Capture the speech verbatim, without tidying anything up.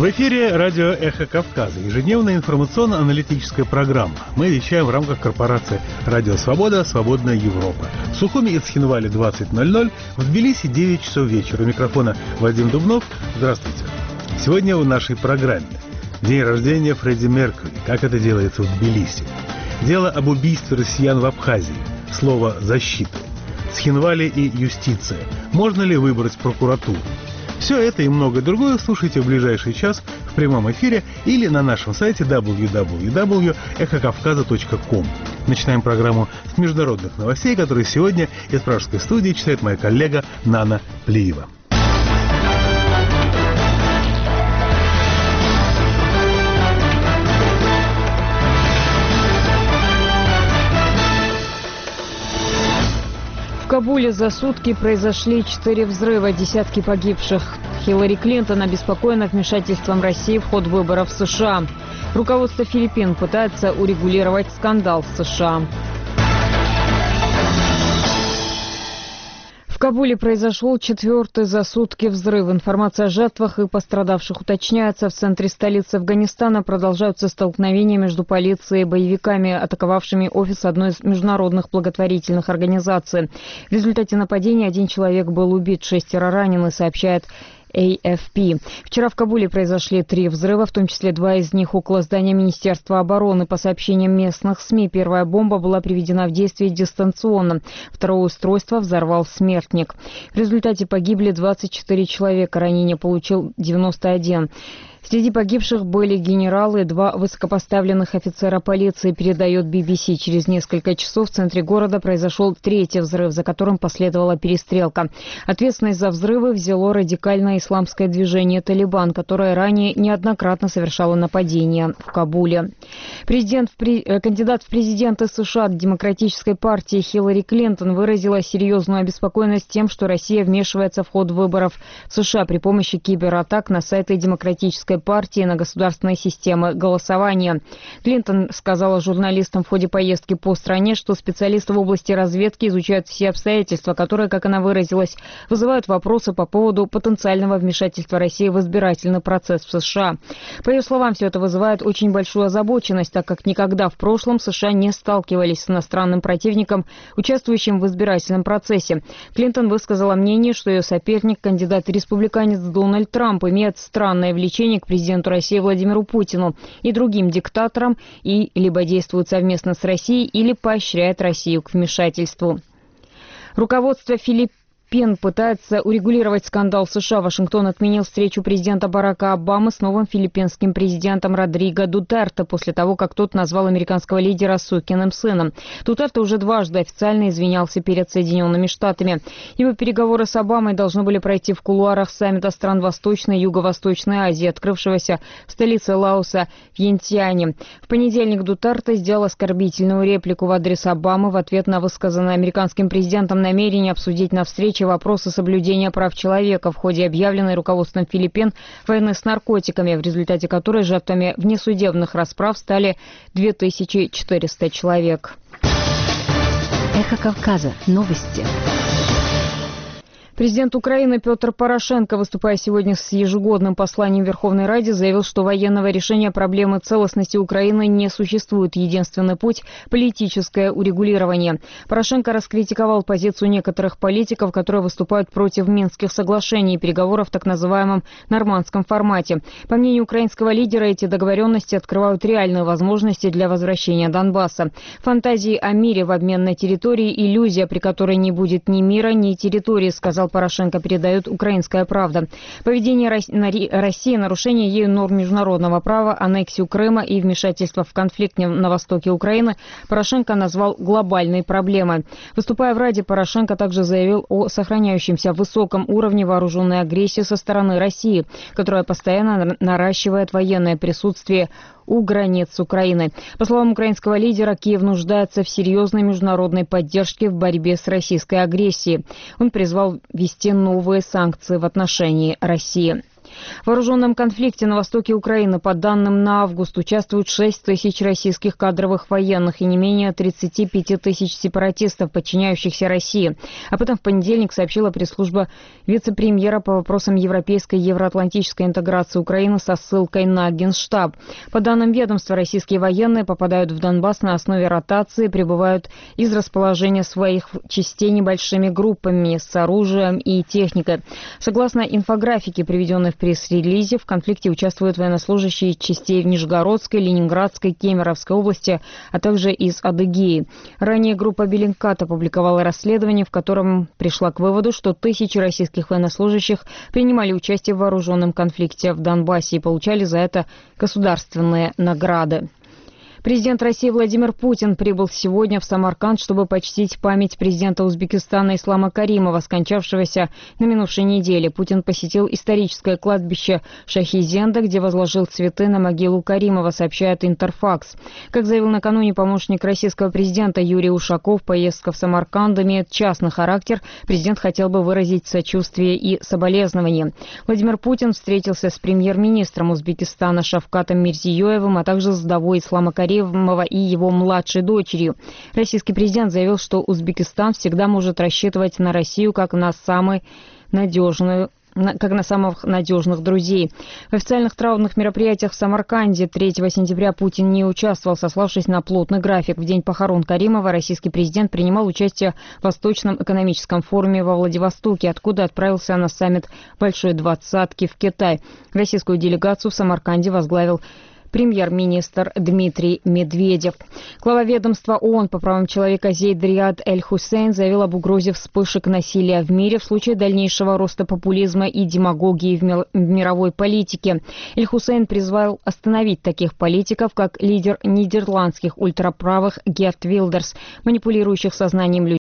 В эфире радио «Эхо Кавказа», ежедневная информационно-аналитическая программа. Мы вещаем в рамках корпорации «Радио Свобода. Свободная Европа». В Сухуми и Цхинвале двадцать ноль ноль, в Тбилиси девять часов вечера. У микрофона Вадим Дубнов. Здравствуйте. Сегодня в нашей программе день рождения Фредди Меркьюри. Как это делается в Тбилиси? Дело об убийстве россиян в Абхазии. Слово «защита». Цхинвале и юстиция. Можно ли выбрать прокуратуру? Все это и многое другое слушайте в ближайший час в прямом эфире или на нашем сайте дабл ю дабл ю дабл ю точка эхо кавказа точка ком. Начинаем программу с международных новостей, которые сегодня из пражской студии читает моя коллега Нана Плиева. В Кабуле за сутки произошли четыре взрыва, десятки погибших. Хиллари Клинтон обеспокоена вмешательством России в ход выборов в США. Руководство Филиппин пытается урегулировать скандал в США. В Кабуле произошел четвертый за сутки взрыв. Информация о жертвах и пострадавших уточняется. В центре столицы Афганистана продолжаются столкновения между полицией и боевиками, атаковавшими офис одной из международных благотворительных организаций. В результате нападения один человек был убит, шестеро ранены, сообщает эй эф пи. Вчера в Кабуле произошли три взрыва, в том числе два из них около здания Министерства обороны. По сообщениям местных СМИ, первая бомба была приведена в действие дистанционно. Второе устройство взорвал смертник. В результате погибли двадцать четыре человека, ранения получил девяносто один. Среди погибших были генералы и два высокопоставленных офицера полиции, передает би би си. Через несколько часов в центре города произошел третий взрыв, за которым последовала перестрелка. Ответственность за взрывы взяло радикальное исламское движение «Талибан», которое ранее неоднократно совершало нападения в Кабуле. Президент, кандидат в президенты США от Демократической партии Хиллари Клинтон выразила серьезную обеспокоенность тем, что Россия вмешивается в ход выборов в США при помощи кибератак на сайты Демократической партии, на государственной системы голосования. Клинтон сказала журналистам в ходе поездки по стране, что специалисты в области разведки изучают все обстоятельства, которые, как она выразилась, вызывают вопросы по поводу потенциального вмешательства России в избирательный процесс в США. По ее словам, все это вызывает очень большую озабоченность, так как никогда в прошлом США не сталкивались с иностранным противником, участвующим в избирательном процессе. Клинтон высказала мнение, что ее соперник, кандидат-республиканец Дональд Трамп, имеет странное влечение к президенту России Владимиру Путину и другим диктаторам и либо действует совместно с Россией, или поощряет Россию к вмешательству. Руководство Филиппин пытается урегулировать скандал в США. Вашингтон отменил встречу президента Барака Обамы с новым филиппинским президентом Родриго Дутерте после того, как тот назвал американского лидера сукиным сыном. Дутерте уже дважды официально извинялся перед Соединенными Штатами. Его переговоры с Обамой должны были пройти в кулуарах саммита стран Восточной и Юго-Восточной Азии, открывшегося в столице Лаоса Вьентьяне. В понедельник Дутерте сделал оскорбительную реплику в адрес Обамы в ответ на высказанное американским президентом намерение обсудить на встрече вопросы соблюдения прав человека в ходе объявленной руководством Филиппин войны с наркотиками, в результате которой жертвами внесудебных расправ стали две тысячи четыреста человек. Эхо Кавказа. Новости. Президент Украины Петр Порошенко, выступая сегодня с ежегодным посланием в Верховной Раде, заявил, что военного решения проблемы целостности Украины не существует. Единственный путь – политическое урегулирование. Порошенко раскритиковал позицию некоторых политиков, которые выступают против Минских соглашений и переговоров в так называемом нормандском формате. По мнению украинского лидера, эти договоренности открывают реальные возможности для возвращения Донбасса. Фантазии о мире в обмен на территории – иллюзия, при которой не будет ни мира, ни территории, сказал Порошенко, передает «Украинская правда». Поведение России, нарушение ею норм международного права, аннексию Крыма и вмешательство в конфликт на востоке Украины Порошенко назвал глобальной проблемой. Выступая в Раде, Порошенко также заявил о сохраняющемся высоком уровне вооруженной агрессии со стороны России, которая постоянно наращивает военное присутствие у границ Украины. По словам украинского лидера, Киев нуждается в серьезной международной поддержке в борьбе с российской агрессией. Он призвал ввести новые санкции в отношении России. В вооруженном конфликте на востоке Украины, по данным на август, участвуют шесть тысяч российских кадровых военных и не менее тридцати пяти тысяч сепаратистов, подчиняющихся России. Об этом в понедельник сообщила пресс-служба вице-премьера по вопросам европейской и евроатлантической интеграции Украины со ссылкой на Генштаб. По данным ведомства, российские военные попадают в Донбасс на основе ротации, прибывают из расположения своих частей небольшими группами с оружием и техникой. Согласно инфографике, приведенной в пресс-релизе, в конфликте участвуют военнослужащие частей в Нижегородской, Ленинградской, Кемеровской области, а также из Адыгеи. Ранее группа Беллинкат опубликовала расследование, в котором пришла к выводу, что тысячи российских военнослужащих принимали участие в вооруженном конфликте в Донбассе и получали за это государственные награды. Президент России Владимир Путин прибыл сегодня в Самарканд, чтобы почтить память президента Узбекистана Ислама Каримова, скончавшегося на минувшей неделе. Путин посетил историческое кладбище Шахизенда, где возложил цветы на могилу Каримова, сообщает Интерфакс. Как заявил накануне помощник российского президента Юрий Ушаков, поездка в Самарканд имеет частный характер. Президент хотел бы выразить сочувствие и соболезнование. Владимир Путин встретился с премьер-министром Узбекистана Шавкатом Мирзиёевым, а также с вдовой Ислама Каримова и его младшей дочерью. Российский президент заявил, что Узбекистан всегда может рассчитывать на Россию как на самый надежную как на самых надежных друзей. В официальных траурных мероприятиях в Самарканде третьего сентября Путин не участвовал, сославшись на плотный график. В день похорон Каримова российский президент принимал участие в Восточном экономическом форуме во Владивостоке, откуда отправился на саммит Большой Двадцатки в Китай. Российскую делегацию в Самарканде возглавил премьер-министр Дмитрий Медведев. Глава ведомства ООН по правам человека Зейд Риад Эль-Хусейн заявил об угрозе вспышек насилия в мире в случае дальнейшего роста популизма и демагогии в мировой политике. Эль-Хусейн призвал остановить таких политиков, как лидер нидерландских ультраправых Герт Вилдерс, манипулирующих сознанием людей